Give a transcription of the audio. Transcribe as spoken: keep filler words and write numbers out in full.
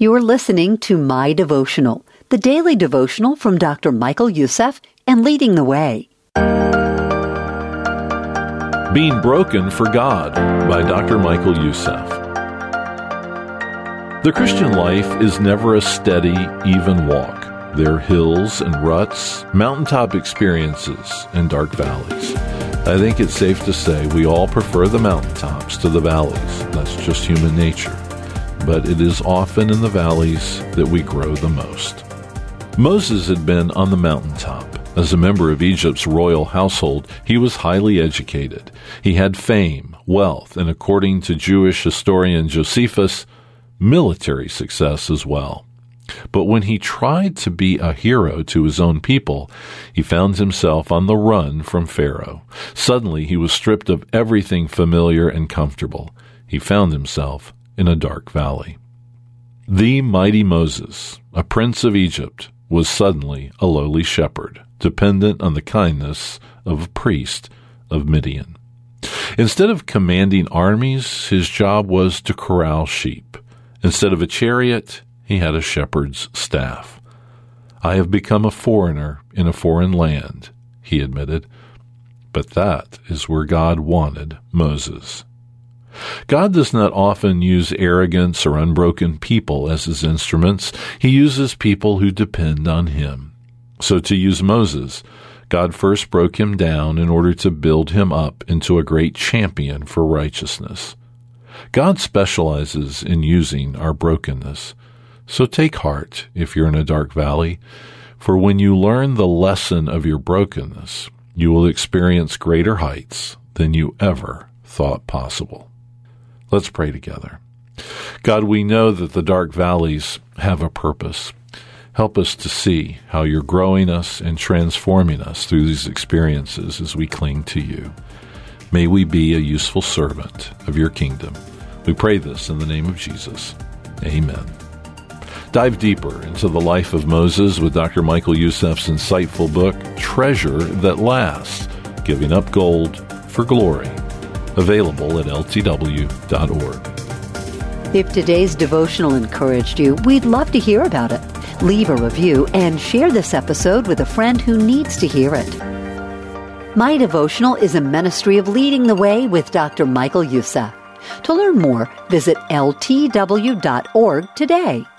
You are listening to My Devotional, the daily devotional from Doctor Michael Youssef and Leading the Way. Being Broken for God by Doctor Michael Youssef. The Christian life is never a steady, even walk. There are hills and ruts, mountaintop experiences, and dark valleys. I think it's safe to say we all prefer the mountaintops to the valleys. That's just human nature. But it is often in the valleys that we grow the most. Moses had been on the mountaintop. As a member of Egypt's royal household, he was highly educated. He had fame, wealth, and according to Jewish historian Josephus, military success as well. But when he tried to be a hero to his own people, he found himself on the run from Pharaoh. Suddenly, he was stripped of everything familiar and comfortable. He found himself in a dark valley. The mighty Moses, a prince of Egypt, was suddenly a lowly shepherd, dependent on the kindness of a priest of Midian. Instead of commanding armies, his job was to corral sheep. Instead of a chariot, he had a shepherd's staff. I have become a foreigner in a foreign land, he admitted. But that is where God wanted Moses. God does not often use arrogance or unbroken people as his instruments. He uses people who depend on him. So to use Moses, God first broke him down in order to build him up into a great champion for righteousness. God specializes in using our brokenness. So take heart if you're in a dark valley, for when you learn the lesson of your brokenness, you will experience greater heights than you ever thought possible. Let's pray together. God, we know that the dark valleys have a purpose. Help us to see how you're growing us and transforming us through these experiences as we cling to you. May we be a useful servant of your kingdom. We pray this in the name of Jesus. Amen. Dive deeper into the life of Moses with Doctor Michael Youssef's insightful book, Treasure That Lasts, Giving Up Gold for Glory. Available at L T W dot org. If today's devotional encouraged you, we'd love to hear about it. Leave a review and share this episode with a friend who needs to hear it. My Devotional is a ministry of Leading the Way with Doctor Michael Youssef. To learn more, visit L T W dot org today.